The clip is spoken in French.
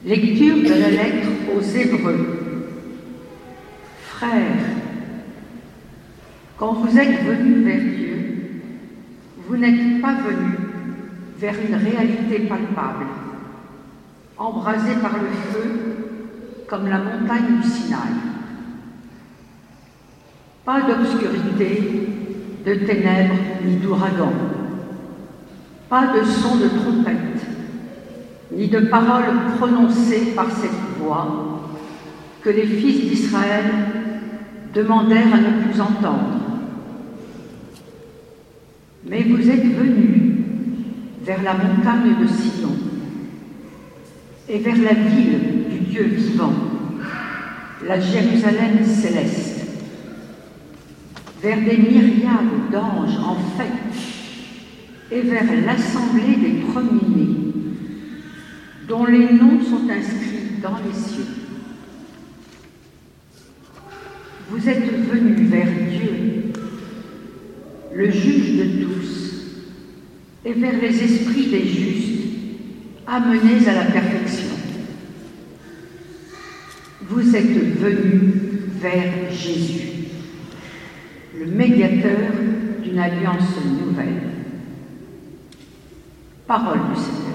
Lecture de la lettre aux Hébreux. Frères, quand vous êtes venus vers Dieu, vous n'êtes pas venus vers une réalité palpable, embrasée par le feu comme la montagne du Sinaï. Pas d'obscurité, de ténèbres ni d'ouragan, pas de son de trompette, ni de paroles prononcées par cette voix que les fils d'Israël demandèrent à ne plus entendre. Mais vous êtes venus vers la montagne de Sion et vers la ville du Dieu vivant, la Jérusalem céleste, vers des myriades d'anges en fête et vers l'assemblée des premiers-nés, dont les noms sont inscrits dans les cieux. Vous êtes venus vers Dieu, le juge de tous, et vers les esprits des justes, amenés à la perfection. Vous êtes venus vers Jésus, le médiateur d'une alliance nouvelle. Parole du Seigneur.